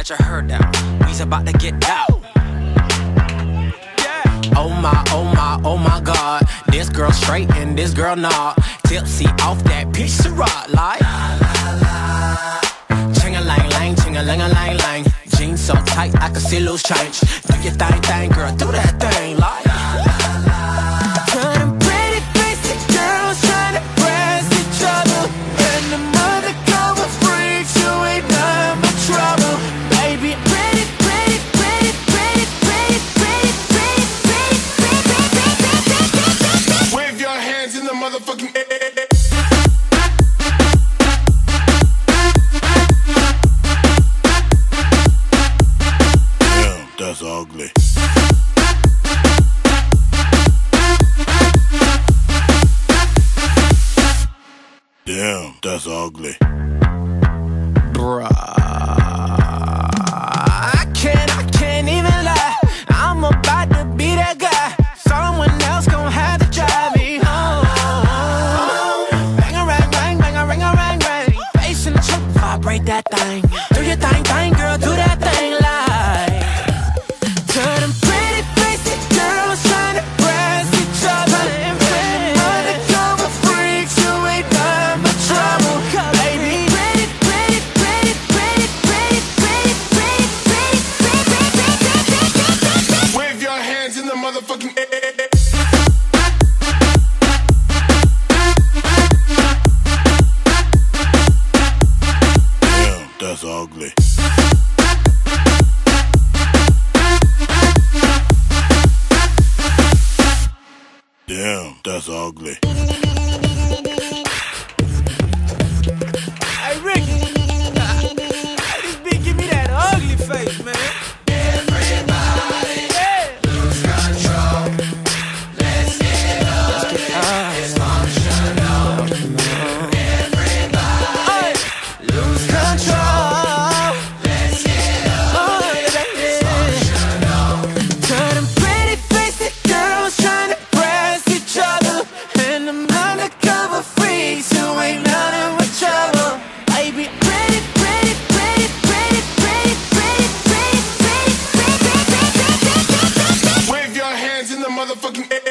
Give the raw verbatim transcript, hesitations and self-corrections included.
let your hair down. We's about to get out. Yeah. Oh my, oh my, oh my God. This girl straight and this girl not. Tipsy off that piece of rock like ching-a-lang-lang, ching-a-lang-a-lang-lang. Jeans so tight I can see loose change. Do your thing, thing, girl, do that thing like turn them pretty basic girls trying to press each other. And the undercover freaks who ain't none but trouble. Baby, pretty, pretty, pretty, pretty, pretty, pretty, pretty, pretty, pretty, pretty. Wave your hands in the motherfucking air. Damn, that's ugly. Damn, that's ugly. Bruh, I can't, I can't even lie. I'm about to be that guy. Someone else gon' have to drive me home. Bang a rang, rang, bang a ring a rang, rang. Bass in the truck, vibrate that thing. Do your thing, thing, girl, do that thing like. Turn them pretty basic girls trying to press each other. And undercover freaks who ain't none but trouble. Baby, pretty, pretty, pretty, pretty, pretty, pretty, pretty, pretty, pretty, pretty. Wave your hands in the motherfucking air. Damn, that's ugly. Damn, that's ugly. Hey, Ricky. Hey, this bitch give me that ugly face, man. Everybody, yeah. Lose control. Let's get up. It's functional. Everybody, lose control. Let's get up. It's functional. Turn them pretty basic girls trying to press each other. And them undercover freaks who ain't nothing but trouble. Baby, pretty, pretty, pretty, pretty, pretty, pretty, pretty, pretty, pretty, pretty, pretty, pretty. Wave your hands in the motherfucking air.